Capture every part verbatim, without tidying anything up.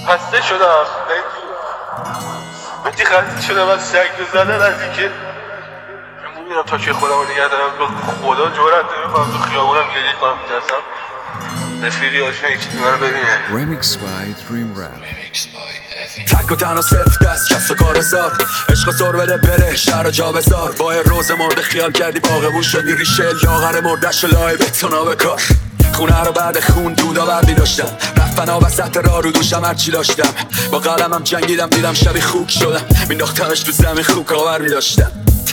خسته شدم بهتی خسته شدم از سگ زدن از اینکه میرم تا که خودم رو نگه دارم خدا جورت نمیکنم تو خیابونم گریه کنم میترسم رفیقی آشنا یکی دیگه رو ببینه. Remix by Dream Rap. تک و تنها صرف دست کست و کار زار عشق زور بده بره شهر جا بزار با یه روز مرده خیال کردی باغبون شدی ریشه لاغر مردش لای بتونا بکار خونه رو بعد خون دودا بردی داشتم رفتن ها وسط را رو دوشم هرچی داشتم با قلمم جنگیدم دیدم شبی خوک شدم مینداختمش تو زمین خوک آور می داشتم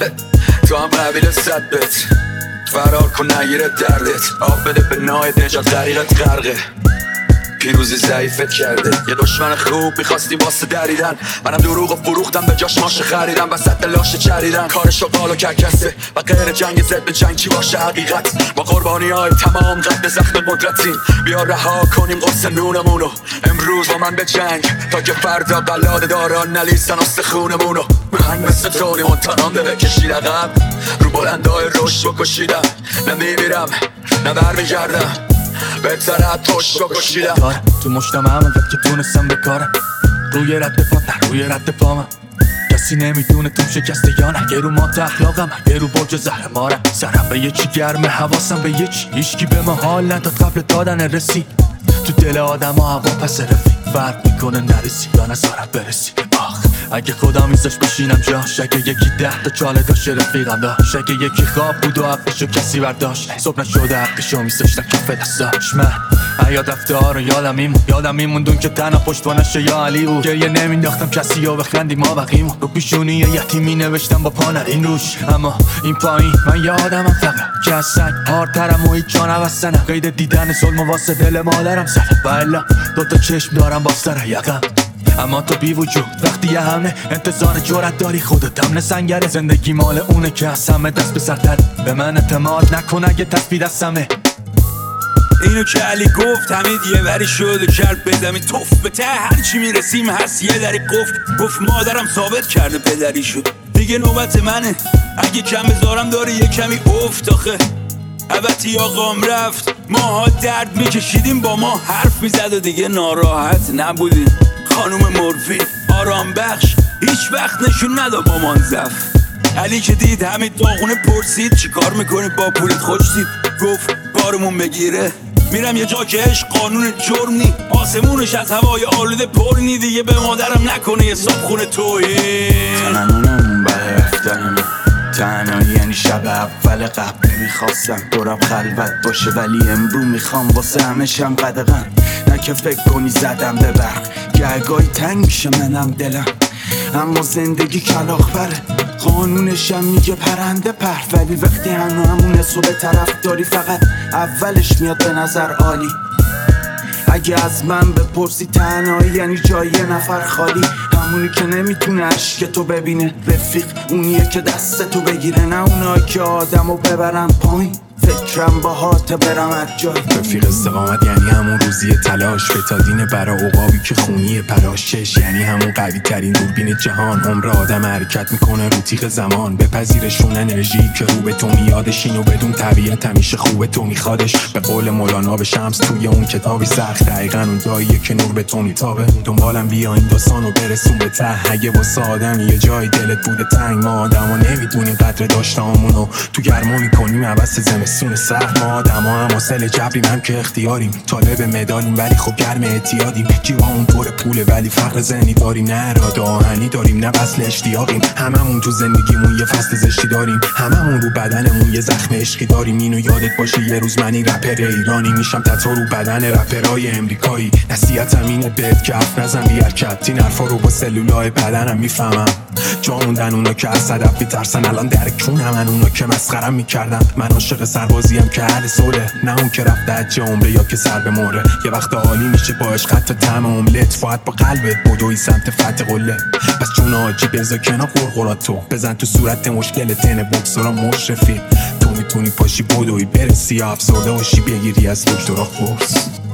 تو هم قبیل صد بت فرار کن نگیره دردت آب بده به نایت نجات غریقت غرقه پیروزی ضعیفت کرده یه دشمن خوب میخواستی واسه دریدن منم دروغ و فروختم به جاش ماشه خریدم وسط لاشه چریدن کارش و قال و کرکسه و غیر جنگ زد به جنگ چی باشه حقیقت ما قربانی های تمام قد زخم قدرتیم بیا رها کنیم قرص نونمونو امروز با من به جنگ تا که فردا قلاده داران نلیسن استخونمونو من مثل تونی مونتانام به بکشید عقب رو بلندای رشد بکشیدم نمیمیرم نه برمیگردم بهتره توش رو کشیدم تو مشتم همه که تونستم بکارم روی رد پا نه روی رد پا من کسی نمیدونه تو شکسته یا نه یه رو مات اخلاقم یه رو برج زهر مارم سرم به یه چی گرمه حواسم به یه چی هیچکی به ما حال نداد قبل دادن رسی تو دل آدم ها هوا پس رفی فرق میکنه نرسی یا نظارت برسی آخ اگه خدا میذاش بشینم جاش اگه یکی ده تا چاله داشت رفیقم داشت اگه یکی خواب بود و حقشو کسی برداشت صبح نشده حقشو میذاشتن کف دستاش من یاد رفته ها رو یادم میمون یادم میموندون که تنها پشتوانش یا علی بود گریه نمینداختم کسی ها بخندی ما بقیمون رو پیشونی یتیمی نوشتم با پا نرین روش اما این پایین من یادمم فقط که از سنگ هارترم و هیچ جا نبستنم قید دیدن ظلم و واسه دل مادرم زدم و الا دوتا چشم دارم با سر یقم اما تو بی وجود وقتی یه همه انتظار جرأت داری خودت هم سنگره زندگی مال اونه که از همه دست به سرتر به من اعتماد نکن اگه تصفی دستمه اینو که علی گفت همید یه وری شد و کرد به زمین توف به ته هرچی میرسیم هست یه دری قفل گفت مادرم ثابت کرده پدری شد دیگه نوبت منه اگه کم بذارم داره یه کمی افت آخه البته آقام رفت ماها درد میکشیدیم با ما حرف میزد و دیگه ناراحت نبودیم خانوم مورفین آرام بخش هیچ وقت نشون ندا با منزف علی که دید همین داغونه پرسید چی کار میکنی با پولیت خوشتید گفت بارمون بگیره میرم یه جا که عشق قانون جرم نی آسمونش از هوای آلوده پر نی دیگه به مادرم نکنه یه صابخونه توهین تنانونمون برای رفتنمون تنهایی یعنی شب اول قبل میخواستم دورم خلوت باشه ولی امرو میخوام واسه همه شم قدغن نه که فکر کنی زدم به برق گرگایی تنگ میشه منم دلم اما زندگی کلاغ بره قانونشم میگه پرنده پر ولی وقتی هنو همونه سو به طرف داری فقط اولش میاد به نظر عالی اگه از من بپرسی تنهایی یعنی جای یه نفر خالی همونی که نمیتونه عشق تو ببینه رفیق اونیه که دست تو بگیره نه اونایی که آدمو ببرن پایین فکرم با هات برم از جای رفیق استقامت یعنی همون روزی تلاش بتادین برا عقابی که خونی پراشش یعنی همون قوی ترین دوربین جهان عمر آدم حرکت میکنه رو تیغ زمان بپذیرشون انرژی که رو به تو میادش اینو بدون طبیعت همیشه خوبه تو میخوادش به قول مولانا به شمس توی اون کتابی سخت دقیقا اون جاییه که نور به تو میتابه دنبالم بیا این داستانو برسون به ته اگه واسه آدم یه جای دلت بوده تنگ ما آدما نمیدونیم قدر داشتامونو تو گرما میکنیم عوض زمستون سخت ما آدم ها هم حاصل جبریم هم که اختیاریم طالب مدالیم ولی خب گرم اعتیادیم جیبا اون پر پوله ولی فقر ذهنی داریم نه اراده آهنی داریم نه وصل اشتیاقیم هممون تو زندگیمون یه فصل زشتی داریم هممون رو بدنمون یه زخم عشقی داریم اینو یادت باشه یه روز من این رپر ایرانی میشم تتو رو بدن رپرای امریکایی نصیحتم اینه بهت که حرف نزن بی حرکت این حرفا رو با سلولای بدنم میفهمم جا موندن اونا که از صدف میترسن الان در کونمن اونا که مسخرم میکردن من عاشق سربازیم که اهل صلح نه اون که رفته حج عمره یا که سر به مهره یه وقت عالی میشه با عشق تا طعم املت فقط با قلبت بدوی سمت فتح قله پس جون حاجی بذار کنار قرقراتو بزن تو صورت مشکل تن بکسورا مشرفی تو میتونی پاشی بدوی برسی افسرده باشی بگیری از دکترا کورس